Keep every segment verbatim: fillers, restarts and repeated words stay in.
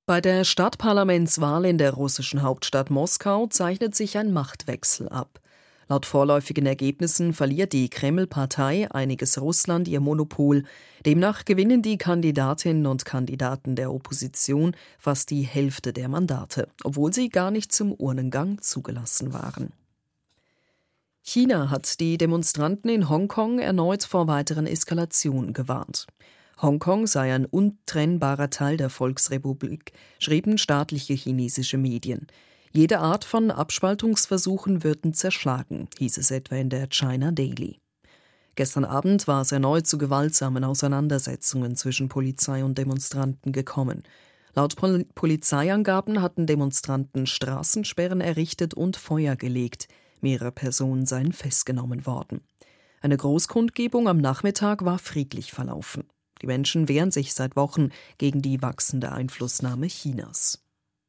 Bei der Stadtparlamentswahl in der russischen Hauptstadt Moskau zeichnet sich ein Machtwechsel ab. Laut vorläufigen Ergebnissen verliert die Kreml-Partei Einiges Russland ihr Monopol. Demnach gewinnen die Kandidatinnen und Kandidaten der Opposition fast die Hälfte der Mandate, obwohl sie gar nicht zum Urnengang zugelassen waren. China hat die Demonstranten in Hongkong erneut vor weiteren Eskalationen gewarnt. Hongkong sei ein untrennbarer Teil der Volksrepublik, schrieben staatliche chinesische Medien. Jede Art von Abspaltungsversuchen würden zerschlagen, hieß es etwa in der China Daily. Gestern Abend war es erneut zu gewaltsamen Auseinandersetzungen zwischen Polizei und Demonstranten gekommen. Laut Pol- Polizeiangaben hatten Demonstranten Straßensperren errichtet und Feuer gelegt. Mehrere Personen seien festgenommen worden. Eine Großkundgebung am Nachmittag war friedlich verlaufen. Die Menschen wehren sich seit Wochen gegen die wachsende Einflussnahme Chinas.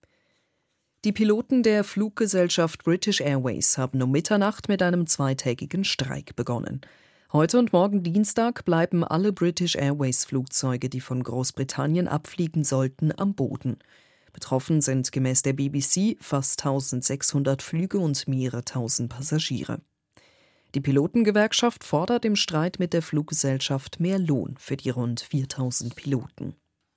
Die Piloten der Fluggesellschaft British Airways haben um Mitternacht mit einem zweitägigen Streik begonnen. Heute und morgen Dienstag bleiben alle British Airways-Flugzeuge, die von Großbritannien abfliegen sollten, am Boden. Betroffen sind gemäß der B B C fast eintausendsechshundert Flüge und mehrere tausend Passagiere. Die Pilotengewerkschaft fordert im Streit mit der Fluggesellschaft mehr Lohn für die rund viertausend Piloten.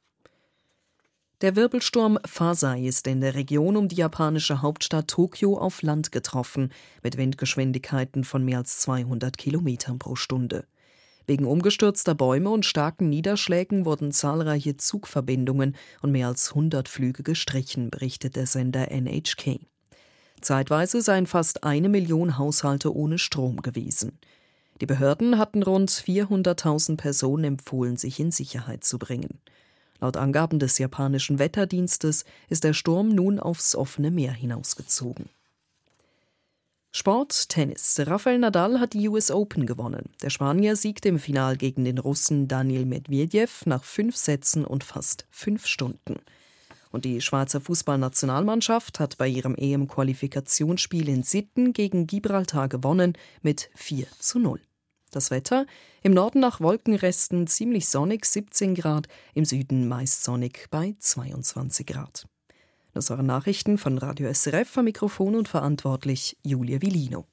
Der Wirbelsturm Fasai ist in der Region um die japanische Hauptstadt Tokio auf Land getroffen, mit Windgeschwindigkeiten von mehr als zweihundert Kilometern pro Stunde. Wegen umgestürzter Bäume und starken Niederschlägen wurden zahlreiche Zugverbindungen und mehr als hundert Flüge gestrichen, berichtet der Sender N H K. Zeitweise seien fast eine Million Haushalte ohne Strom gewesen. Die Behörden hatten rund vierhunderttausend Personen empfohlen, sich in Sicherheit zu bringen. Laut Angaben des japanischen Wetterdienstes ist der Sturm nun aufs offene Meer hinausgezogen. Sport, Tennis. Rafael Nadal hat die U S Open gewonnen. Der Spanier siegte im Final gegen den Russen Daniil Medvedev nach fünf Sätzen und fast fünf Stunden. Und die Schweizer Fußballnationalmannschaft hat bei ihrem E M-Qualifikationsspiel in Sitten gegen Gibraltar gewonnen mit vier zu null. Das Wetter: im Norden nach Wolkenresten ziemlich sonnig, siebzehn Grad, im Süden meist sonnig bei zweiundzwanzig Grad. Das waren Nachrichten von Radio S R F, am Mikrofon und verantwortlich Julia Vilino.